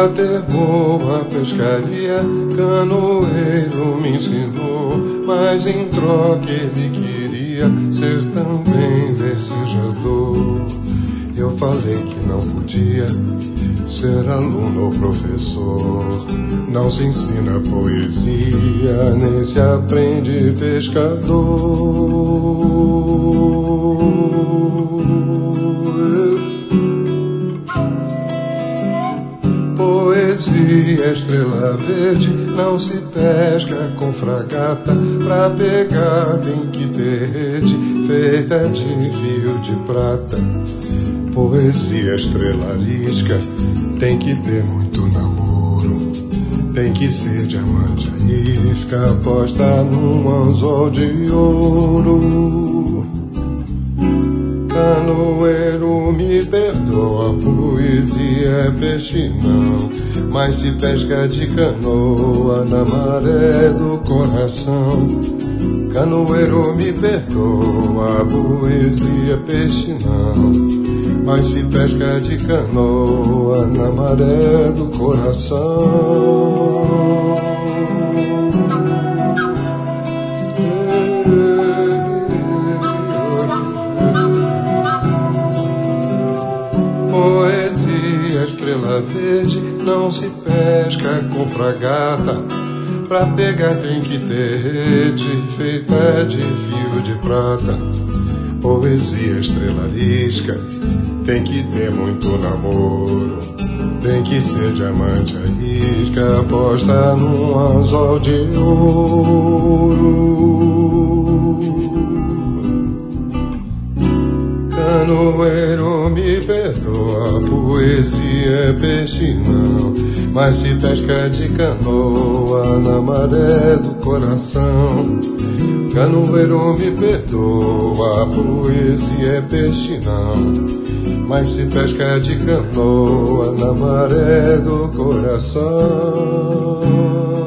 a ter boa pescaria, canoeiro me ensinou, mas em troca ele queria ser também versejador. Eu falei que não podia ser aluno ou professor. Não se ensina poesia, nem se aprende pescador. Poesia, estrela verde, não se pesca com fragata. Pra pegar tem que ter rede feita de fio de prata. Poesia, estrela arisca, tem que ter muito namoro. Tem que ser diamante a isca, posta num anzol de ouro. Canoeiro, me perdoa, poesia é peixe não, mas se pesca de canoa na maré do coração. Canoeiro, me perdoa, poesia é peixe não, mas se pesca de canoa na maré do coração. Poesia, estrela verde, não se pesca com fragata. Pra pegar tem que ter rede feita de fio de prata. Poesia, estrela arisca, tem que ter muito namoro. Tem que ser diamante a isca, posta num anzol de ouro. Canoeiro, me perdoa, poesia é peixe não, mas se pesca de canoa na maré do coração. Canoeiro, me perdoa, poesia é peixe não, mas se pesca de canoa na maré do coração.